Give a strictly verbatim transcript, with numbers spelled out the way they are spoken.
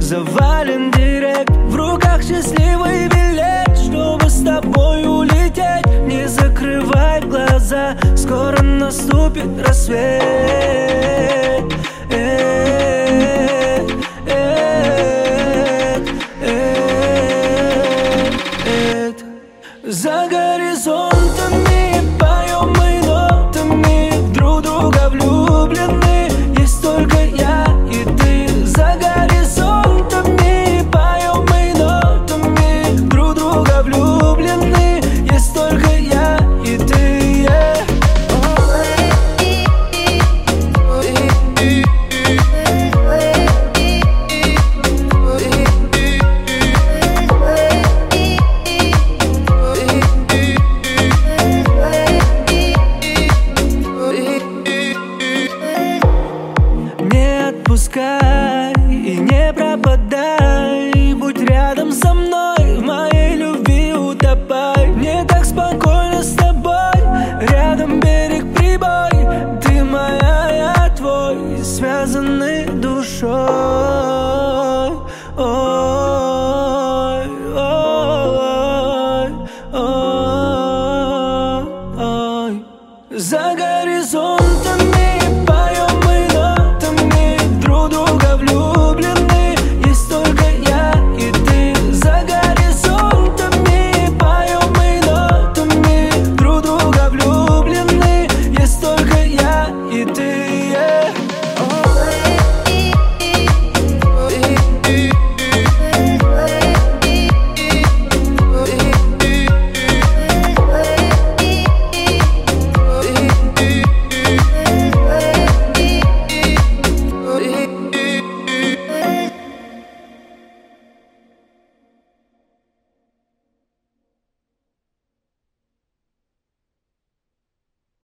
завален директ, в руках счастливый билет, чтобы с тобой улететь. Не закрывай глаза, скоро наступит рассвет. Э, э, э, э. За горизонтами поем мы нотами, друг друга влюблены, есть только я и ты. За горизонтами поем мы нотами, друг друга влюблены, есть только я и ты. Yeah. Не отпускай и не пропадай, будь рядом со мной, в моей любви утопай. Мне так спокойно с тобой, рядом берег прибой, ты моя, я твой, связаны душой.